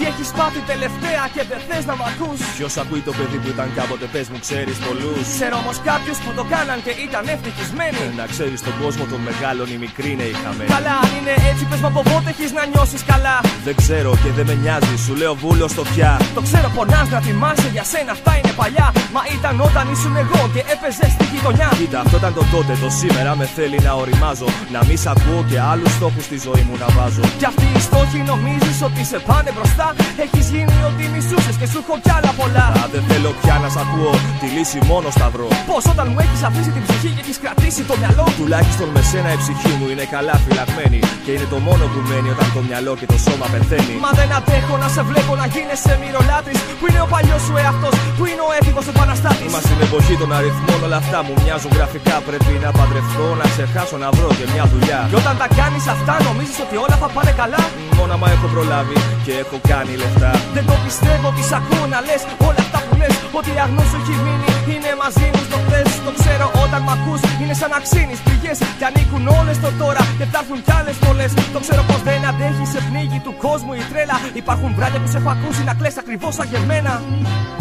έχεις πάθει τελευταία και δεν θες να μ' ακούς. Ποιος ακούει το παιδί που ήταν κάποτε, πες μου, ξέρεις πολλούς. Ξέρω όμως κάποιους που το κάναν και ήταν ευτυχισμένοι. Να ξέρεις τον κόσμο των μεγάλων οι μικροί είναι οι χαμένοι. Καλά, αν είναι έτσι, πες μου από πότε έχεις να νιώσεις καλά. Δεν ξέρω και δεν με νοιάζει, σου λέω βούλο στο πια. Το ξέρω, πονάς να θυμάσαι, για σένα αυτά είναι παλιά. Μα ήταν όταν ήσουν εγώ και έπαιζες στη γειτονιά. Κοίτα, αυτό ήταν το τότε, το σήμερα με θέλει να οριμάζω. Να μη σ' ακούω και άλλους στόχους στη ζωή μου να βάζω. Κι αυτοί οι στόχοι νομίζεις ότι σε πάνε μπροστά. Έχεις γίνει ότι μισούσες και σου έχω κι άλλα πολλά. Δεν θέλω πια να σ' ακούω, τη λύση μόνο στα βρω. Πως όταν μου έχεις αφήσει την ψυχή και έχεις κρατήσει το μυαλό. Τουλάχιστον με σένα η ψυχή μου είναι καλά φυλαγμένη. Και είναι το μόνο που μένει όταν το μυαλό και το σώμα πεθαίνει. Μα δεν αντέχω να σε βλέπω να γίνεσαι μυρολάτρης. Που είναι ο παλιός σου εαυτός, που είναι ο έφηβος επαναστάτης. Μα στην εποχή των αριθμών όλα αυτά μου μοιάζουν γραφικά. Πρέπει να παντρευτώ, να ξεχάσω, να βρω και μια δουλειά. Και όταν τα κάνεις αυτά νομίζεις ότι όλα θα πάνε καλά. Μόνο άμα έχω προλάβει και έχω κάνει λεφτά. Δεν το πιστεύω ότι σ' ακούω να λες όλα αυτά που λες. Ότι η αγνός σου έχει μείνει είναι μαζί μου στο χθες. Το ξέρω όταν μ' ακούς είναι σαν να ξύνεις πληγές. Και ανήκουν όλες το τώρα και θα έρθουν κι άλλες πολλές. Το ξέρω πως δεν αντέχει σε πνίγει του κόσμου η τρέλα. Υπάρχουν βράδια που σε έχω ακούσει να κλαις ακριβώς σαν και εμένα.